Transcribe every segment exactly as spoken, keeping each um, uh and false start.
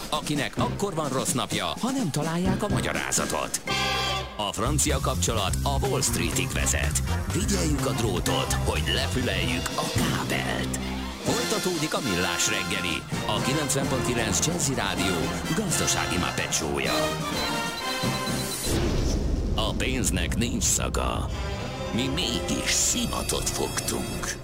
akinek akkor van rossz napja, ha nem találják a magyarázatot. A francia kapcsolat a Wall Streetig vezet. Figyeljük a drótot, hogy lefüleljük a kábelt. Folytatódik a Millás reggeli, a kilencven pont kilenc Jazzy Rádió gazdasági mápecsója. A pénznek nincs szaga. Mi mégis szimatot fogtunk.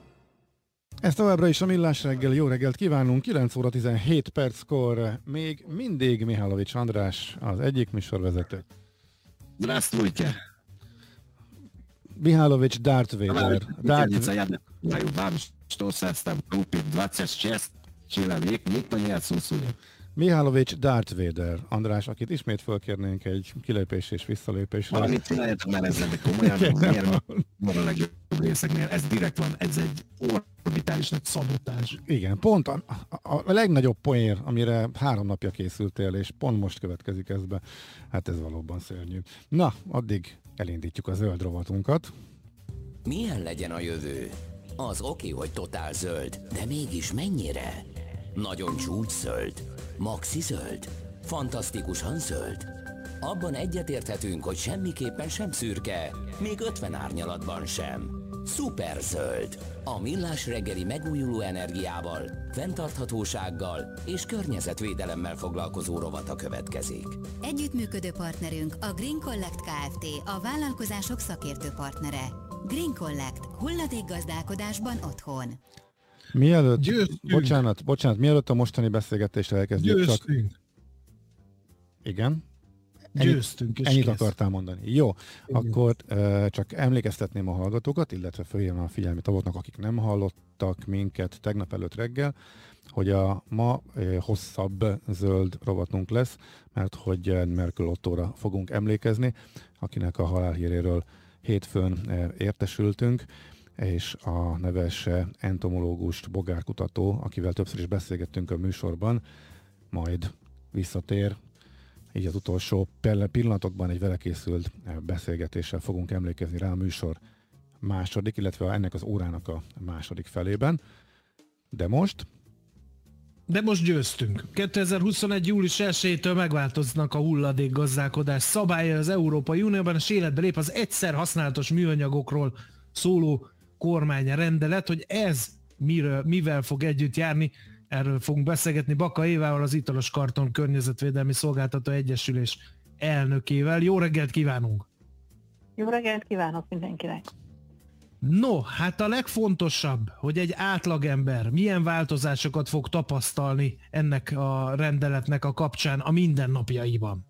Ez továbbra is a Millás reggeli. Jó reggelt kívánunk! kilenc óra tizenhét perckor még mindig Mihálovics András, az egyik műsorvezető. Здравствуйте. Mihálovics Darth Vader. Darth... Я говорю вам, что состав группы двадцать шесть человек, никто не отсутствует. Mihálovics Darth Vader. András, akit ismét fölkérnénk egy kilépés és visszalépésre. Valamit csináljátok már ezzel, de komolyan, miért van a legjobb részeknél? Ez direkt van, ez egy orbitális nagy szabotás. Igen, pont a, a, a legnagyobb poér, amire három napja készültél, és pont most következik ez be. Hát ez valóban szörnyű. Na, addig elindítjuk a zöld rovatunkat. Milyen legyen a jövő? Az oké, hogy totál zöld, de mégis mennyire? Nagyon csúcs zöld? Maxi zöld? Fantasztikusan zöld? Abban egyetérthetünk, hogy semmiképpen sem szürke, még ötven árnyalatban sem. Szuper zöld. A Millás reggeli megújuló energiával, fenntarthatósággal és környezetvédelemmel foglalkozó rovata következik. Együttműködő partnerünk a Green Collect Kft. A vállalkozások szakértő partnere. Green Collect. Hulladékgazdálkodásban otthon. Mielőtt, bocsánat, bocsánat, mielőtt a mostani beszélgetést elkezdjük, Győztünk. csak... Igen? Győztünk, és ennyit kész. akartál mondani. Jó, Igen. akkor uh, csak emlékeztetném a hallgatókat, illetve fölhívnám a figyelmet azoknak, akik nem hallottak minket tegnap előtt reggel, hogy a ma uh, hosszabb zöld rovatunk lesz, mert hogy uh, Merkel Ottóra fogunk emlékezni, akinek a halálhíréről hétfőn uh, értesültünk, és a neves entomológust, bogárkutató, akivel többször is beszélgettünk a műsorban, majd visszatér. Így az utolsó pillanatokban egy vele készült beszélgetéssel fogunk emlékezni rá a műsor második, illetve ennek az órának a második felében. De most... De most győztünk. kétezer-huszonegy. július elsejétől megváltoznak a hulladékgazdálkodás szabályai az Európai Unióban, és életbe lép az egyszer használatos műanyagokról szóló kormányrendelet, hogy ez miről, mivel fog együtt járni. Erről fogunk beszélgetni Baka Évával, az Italos Karton Környezetvédelmi Szolgáltató Egyesülés elnökével. Jó reggelt kívánunk! Jó reggelt kívánok mindenkinek! No, hát a legfontosabb, hogy egy átlagember milyen változásokat fog tapasztalni ennek a rendeletnek a kapcsán a mindennapjaiban.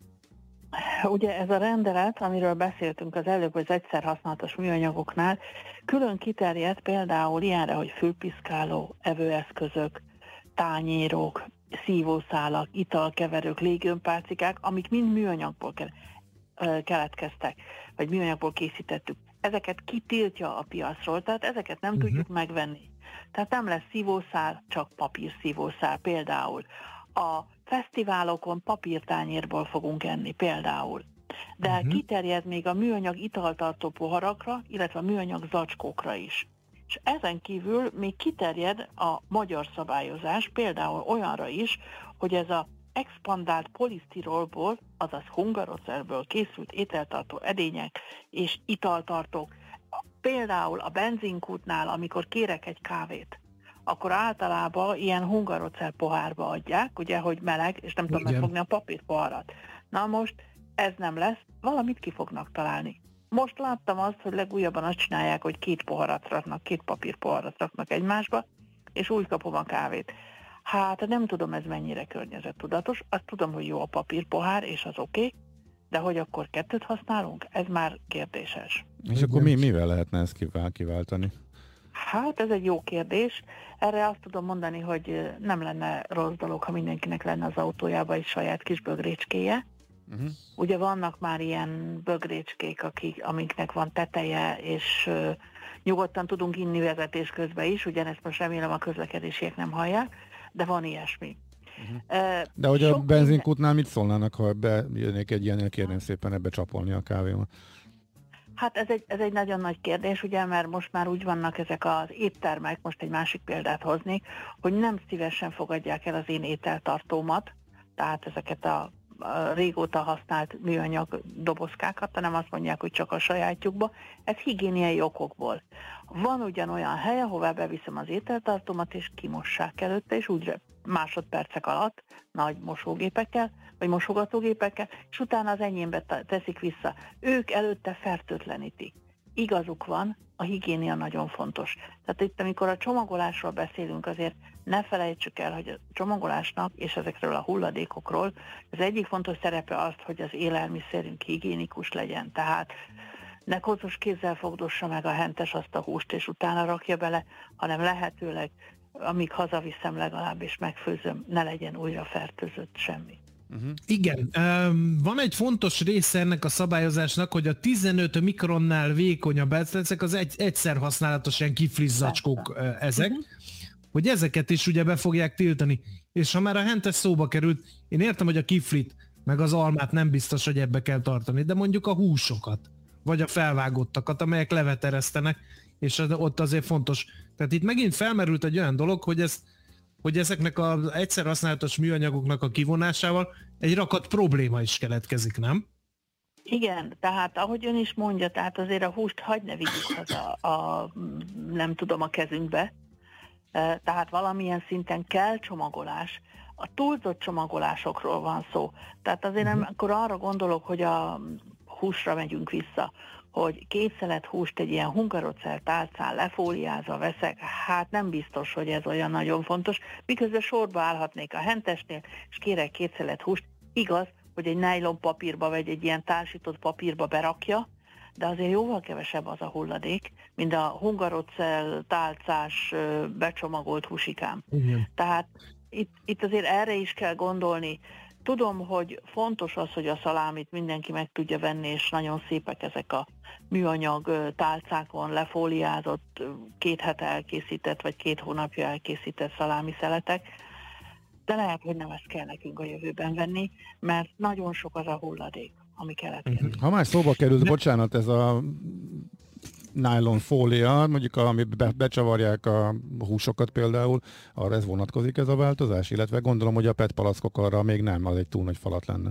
Ugye ez a rendelet, amiről beszéltünk az előbb, az egyszer használatos műanyagoknál, külön kiterjed például ilyenre, hogy fülpiszkáló, evőeszközök, tányérok, szívószálak, italkeverők, légőnpálcikák, amik mind műanyagból keletkeztek, vagy műanyagból készítettük. Ezeket kitiltja a piacról, tehát ezeket nem uh-huh. tudjuk megvenni. Tehát nem lesz szívószál, csak papírszívószál például. A fesztiválokon papírtányérból fogunk enni például. De uh-huh. kiterjed még a műanyag italtartó poharakra, illetve a műanyag zacskókra is. És ezen kívül még kiterjed a magyar szabályozás például olyanra is, hogy ez a expandált polisztirolból, azaz hungarocelből készült ételtartó edények és italtartók, például a benzinkútnál, amikor kérek egy kávét, akkor általában ilyen hungarocell pohárba adják, ugye, hogy meleg, és nem tudom megfogni a papírpoharat. Na most ez nem lesz, valamit ki fognak találni. Most láttam azt, hogy legújabban azt csinálják, hogy két poharat raknak, két papírpoharat raknak egymásba, és úgy kapom a kávét. Hát nem tudom, ez mennyire környezettudatos, azt tudom, hogy jó a papírpohár, és az oké, okay, de hogy akkor kettőt használunk, ez már kérdéses. És akkor mi, mivel lehetne ezt kiváltani? Hát ez egy jó kérdés. Erre azt tudom mondani, hogy nem lenne rossz dolog, ha mindenkinek lenne az autójában egy saját kis bögrécskéje. Uh-huh. Ugye vannak már ilyen bögrécskék, akik, amiknek van teteje, és uh, nyugodtan tudunk inni vezetés közben is, ugyanezt most remélem a közlekedésiek nem hallják, de van ilyesmi. Uh-huh. Uh, de hogy a benzinkútnál mit szólnának, ha bejönnék egy ilyennél, kérném szépen ebbe csapolni a kávémat? Hát ez egy, ez egy nagyon nagy kérdés, ugye, mert most már úgy vannak ezek az éttermek, most egy másik példát hoznék, hogy nem szívesen fogadják el az én ételtartómat, tehát ezeket a, a régóta használt műanyag dobozkákat, hanem azt mondják, hogy csak a sajátjukba. Ez higiéniai okokból. Van ugyanolyan hely, ahová beviszem az ételtartómat, és kimossák előtte, és úgy másodpercek alatt nagy mosógépekkel, vagy mosogatógépekkel, és utána az enyémbe teszik vissza. Ők előtte fertőtlenítik. Igazuk van, a higiénia nagyon fontos. Tehát itt, amikor a csomagolásról beszélünk, azért ne felejtsük el, hogy a csomagolásnak és ezekről a hulladékokról az egyik fontos szerepe az, hogy az élelmiszerünk higiénikus legyen. Tehát ne koccos kézzel fogdossa meg a hentes azt a húst, és utána rakja bele, hanem lehetőleg, amíg hazaviszem legalább, és megfőzöm, ne legyen újra fertőzött semmi. Uh-huh. Igen, van egy fontos része ennek a szabályozásnak, hogy a tizenöt mikronnál vékonyabb, ezek az egy, egyszer használatos ilyen kifliss zacskók ezek, uh-huh. hogy ezeket is ugye be fogják tiltani. És ha már a hentes szóba került, én értem, hogy a kiflit, meg az almát nem biztos, hogy ebbe kell tartani, de mondjuk a húsokat, vagy a felvágottakat, amelyek leveteresztenek, és ott azért fontos. Tehát itt megint felmerült egy olyan dolog, hogy ezt hogy ezeknek az egyszer használatos műanyagoknak a kivonásával egy rakat probléma is keletkezik, nem? Igen, tehát ahogy ön is mondja, tehát azért a húst hagyd ne vigyük haza a, nem tudom, a kezünkbe. Tehát valamilyen szinten kell csomagolás. A túlzott csomagolásokról van szó. Tehát azért nem, akkor arra gondolok, hogy a húsra megyünk vissza, hogy két szelet húst egy ilyen hungarocell tálcán lefóliázva veszek, hát nem biztos, hogy ez olyan nagyon fontos, miközben sorba állhatnék a hentesnél, és kérek két szelet húst. Igaz, hogy egy nylon papírba, vagy egy ilyen társított papírba berakja, de azért jóval kevesebb az a hulladék, mint a hungarocell tálcás becsomagolt húsikám. Igen. Tehát itt, itt azért erre is kell gondolni. Tudom, hogy fontos az, hogy a szalámit mindenki meg tudja venni, és nagyon szépek ezek a műanyag tálcákon lefóliázott, két hete elkészített, vagy két hónapja elkészített szalámi szeletek, de lehet, hogy nem ezt kell nekünk a jövőben venni, mert nagyon sok az a hulladék, ami keletkezik. Ha már szóba került, de... bocsánat, ez a nylon fólia, mondjuk amit be, becsavarják a húsokat például, arra ez vonatkozik ez a változás, illetve gondolom, hogy a pé é té palackok arra még nem, az egy túl nagy falat lenne.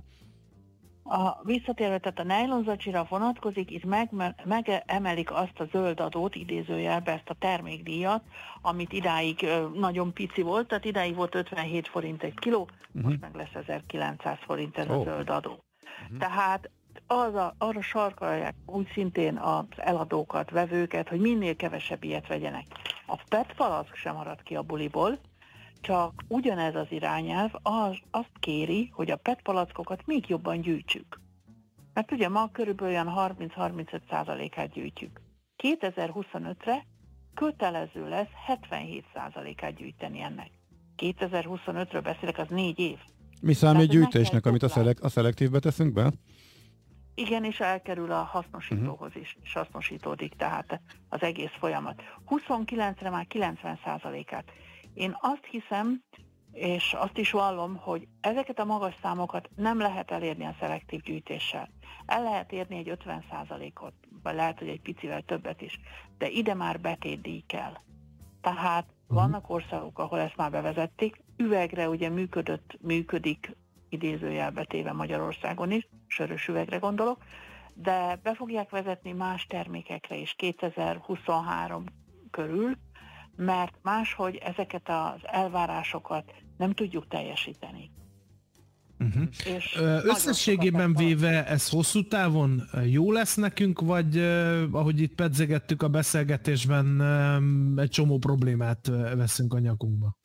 A visszatérve, tehát a nylon zacsira vonatkozik, itt meg, megemelik azt a zöld adót, idézőjelbe ezt a termékdíjat, amit idáig nagyon pici volt, tehát idáig volt ötvenhét forint egy kiló, uh-huh. most meg lesz ezerkilencszáz forint ez oh. a zöld adó. Uh-huh. Tehát az a, arra sarkalják úgy szintén az eladókat, vevőket, hogy minél kevesebb ilyet vegyenek. A pé é té palack sem marad ki a buliból, csak ugyanez az irányelv az, azt kéri, hogy a pé é té palackokat még jobban gyűjtsük. Mert ugye ma körülbelül olyan harminc-harmincöt százalékát gyűjtjük. kétezer-huszonötre kötelező lesz hetvenhét százalékát gyűjteni ennek. kétezer-huszonötről beszélek, az négy év. Mi számít gyűjtésnek, amit a, szelek, a szelektívbe teszünk be? Igen, és elkerül a hasznosítóhoz is, és hasznosítódik tehát az egész folyamat. huszonkilencre már kilencven százalékát. Én azt hiszem, és azt is vallom, hogy ezeket a magas számokat nem lehet elérni a szelektív gyűjtéssel. El lehet érni egy ötven százalékot, vagy lehet, hogy egy picivel többet is, de ide már betétdíj kell. Tehát vannak országok, ahol ezt már bevezették, üvegre ugye működött, működik, idézőjelbe téve Magyarországon is, sörös üvegre gondolok, de be fogják vezetni más termékekre is kétezer-huszonhárom körül, mert máshogy ezeket az elvárásokat nem tudjuk teljesíteni. Uh-huh. És összességében véve ez hosszú távon jó lesz nekünk, vagy ahogy itt pedzegettük a beszélgetésben, egy csomó problémát veszünk a nyakunkba?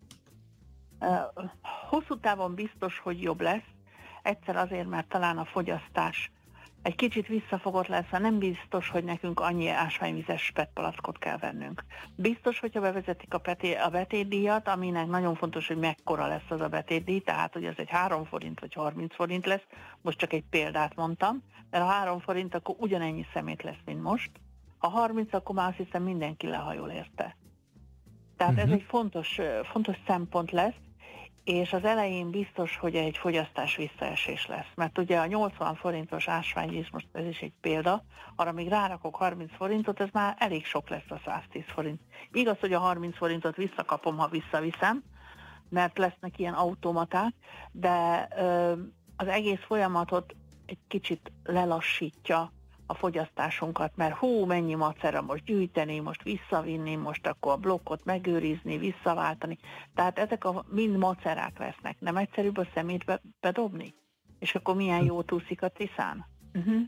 Hosszú távon biztos, hogy jobb lesz. Egyszer azért, mert talán a fogyasztás egy kicsit visszafogott lesz, nem biztos, hogy nekünk annyi ásványvizes pé é té palackot kell vennünk. Biztos, hogyha bevezetik a, peté, a betétdíjat, aminek nagyon fontos, hogy mekkora lesz az a betétdíj, tehát hogy ez egy három forint vagy harminc forint lesz, most csak egy példát mondtam, mert ha három forint, akkor ugyanennyi szemét lesz, mint most. Ha harminc, akkor már azt hiszem mindenki lehajol érte. Tehát uh-huh. ez egy fontos, fontos szempont lesz, és az elején biztos, hogy egy fogyasztás visszaesés lesz. Mert ugye a nyolcvan forintos ásványvíz, most ez is egy példa, arra még rárakok harminc forintot, ez már elég sok lesz a száztíz forint. Igaz, hogy a harminc forintot visszakapom, ha visszaviszem, mert lesznek ilyen automaták, de ö, az egész folyamatot egy kicsit lelassítja a fogyasztásunkat, mert hú, mennyi macera most gyűjteni, most visszavinni, most akkor a blokkot megőrizni, visszaváltani. Tehát ezek a mind macerák lesznek. Nem egyszerűbb a szemétbe bedobni? És akkor milyen jót úszik a Tiszán? Uh-huh.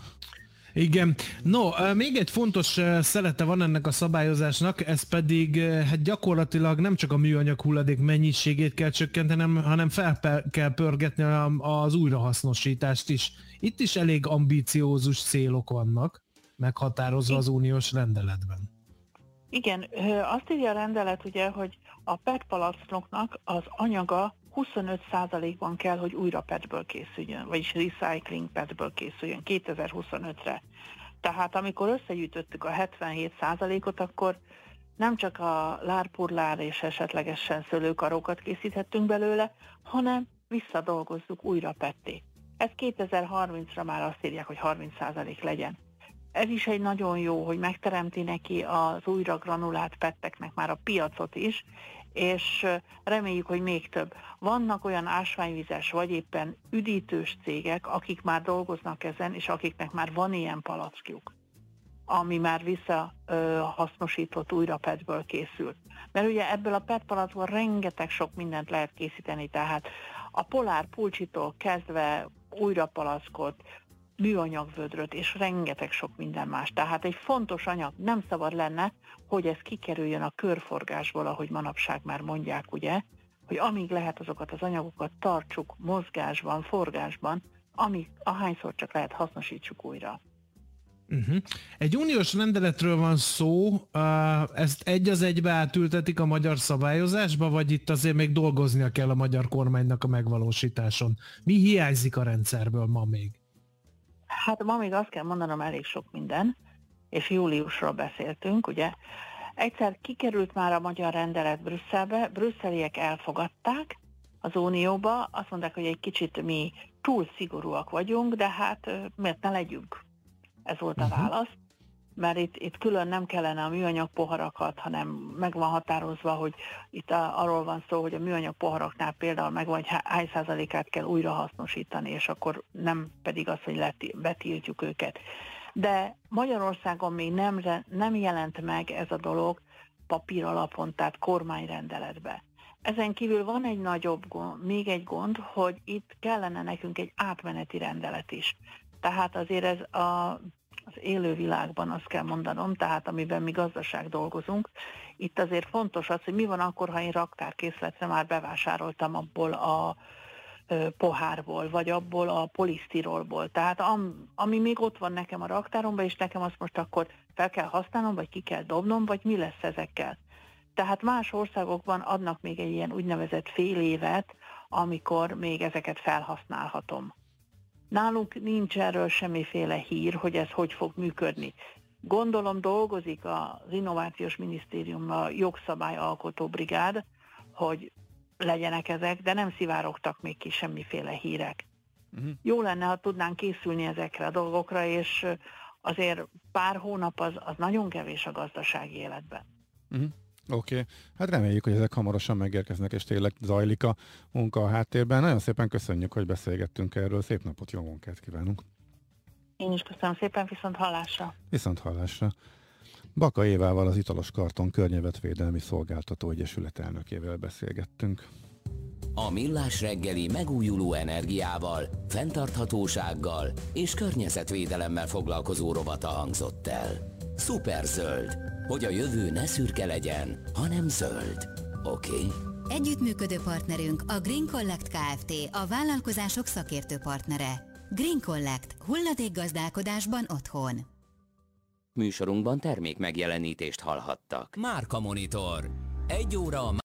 Igen. No, még egy fontos szelete van ennek a szabályozásnak, ez pedig hát gyakorlatilag nem csak a műanyag hulladék mennyiségét kell csökkenteni, hanem fel kell pörgetni az újrahasznosítást is. Itt is elég ambíciózus célok vannak, meghatározva az uniós rendeletben. Igen, azt írja a rendelet ugye, hogy a pé é té palackoknak az anyaga huszonöt százalékban kell, hogy újra pé é té-ből készüljön, vagyis recycling pé é té-ből készüljön kétezer-huszonötre. Tehát amikor összegyűjtöttük a hetvenhét százalékot, akkor nem csak a lárpurlár és esetlegesen szőlőkarókat készíthettünk belőle, hanem visszadolgozzuk újra pé é té. Ez kétezer-harmincra már azt írják, hogy harminc százalék legyen. Ez is egy nagyon jó, hogy megteremti neki az újra granulált pé é té-eknek már a piacot is, és reméljük, hogy még több. Vannak olyan ásványvizes vagy éppen üdítős cégek, akik már dolgoznak ezen, és akiknek már van ilyen palackjuk, ami már visszahasznosított újra pé é té-ből készült. Mert ugye ebből a pé é té palackból rengeteg sok mindent lehet készíteni, tehát a polár pulcsitól kezdve újrapalackot, műanyagvödröt és rengeteg sok minden más. Tehát egy fontos anyag, nem szabad lenne, hogy ez kikerüljön a körforgásból, ahogy manapság már mondják, ugye, hogy amíg lehet azokat az anyagokat tartsuk mozgásban, forgásban, amíg ahányszor csak lehet hasznosítsuk újra. Uh-huh. Egy uniós rendeletről van szó, ezt egy az egybe átültetik a magyar szabályozásba, vagy itt azért még dolgoznia kell a magyar kormánynak a megvalósításon? Mi hiányzik a rendszerből ma még? Hát ma még azt kell mondanom, elég sok minden, és júliusról beszéltünk, ugye. Egyszer kikerült már a magyar rendelet Brüsszelbe, brüsszeliek elfogadták az Unióba, azt mondták, hogy egy kicsit mi túl szigorúak vagyunk, de hát miért ne legyünk? Ez volt a válasz, mert itt, itt külön nem kellene a műanyag poharakat, hanem meg van határozva, hogy itt a, arról van szó, hogy a műanyag poharaknál például meg vagy hány százalékát kell újra hasznosítani, és akkor nem pedig az, hogy leti, betiltjuk őket. De Magyarországon még nem, nem jelent meg ez a dolog papír alapon, tehát kormányrendeletbe. Ezen kívül van egy nagyobb gond, még egy gond, hogy itt kellene nekünk egy átmeneti rendelet is. Tehát azért ez a, az élő világban azt kell mondanom, tehát amiben mi gazdaság dolgozunk, itt azért fontos az, hogy mi van akkor, ha én raktárkészletre már bevásároltam abból a ö, pohárból, vagy abból a polisztirolból. Tehát am, ami még ott van nekem a raktáromban, és nekem azt most akkor fel kell használnom, vagy ki kell dobnom, vagy mi lesz ezekkel. Tehát más országokban adnak még egy ilyen úgynevezett fél évet, amikor még ezeket felhasználhatom. Nálunk nincs erről semmiféle hír, hogy ez hogy fog működni. Gondolom dolgozik az Innovációs Minisztériumban a jogszabályalkotó brigád, hogy legyenek ezek, de nem szivárogtak még ki semmiféle hírek. Uh-huh. Jó lenne, ha tudnánk készülni ezekre a dolgokra, és azért pár hónap az, az nagyon kevés a gazdasági életben. Uh-huh. Oké, okay. Hát reméljük, hogy ezek hamarosan megérkeznek, és tényleg zajlik a munka a háttérben. Nagyon szépen köszönjük, hogy beszélgettünk erről. Szép napot, jó munkát kívánunk! Én is köszönöm szépen, viszont hallásra! Viszont hallásra! Baka Évával, az Italos Karton Környezetvédelmi Szolgáltató Egyesület elnökével beszélgettünk. A Millás reggeli megújuló energiával, fenntarthatósággal és környezetvédelemmel foglalkozó rovata hangzott el. Szuperzöld, hogy a jövő ne szürke legyen, hanem zöld. Oké? Okay? Együttműködő partnerünk a Green Collect Kft. A vállalkozások szakértő partnere. Green Collect. Hulladékgazdálkodásban otthon. Műsorunkban termék megjelenítést hallhattak. Márka Monitor. Egy óra a